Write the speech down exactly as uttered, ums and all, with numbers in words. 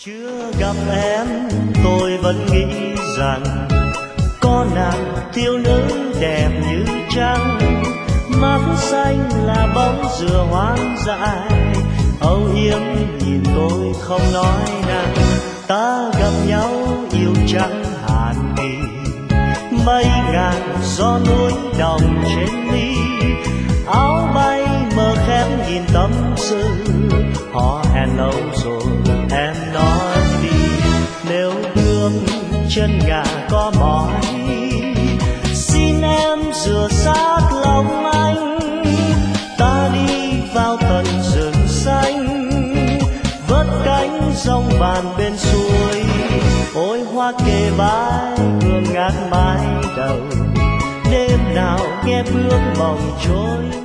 Chưa gặp em tôi vẫn nghĩ rằng có nàng thiếu nữ đẹp như trăng, mắt xanh là bóng dừa hoang dại, âu yếm nhìn tôi không nói năng. Ta gặp nhau yêu chẳng hạn kỳ, mây ngàn gió núi đồng trên mi, áo bay mơ khép nhìn tâm sự, họ hẹn lâu rồi em nói đi. Nếu bước chân ngả có mỏi, xin em rửa sát lòng anh, ta đi vào tận rừng xanh, vớt cánh rong bàn bên suối. Ôi hoa kề vai hương ngát mái đầu, đêm nào nghe bước mộng trôi.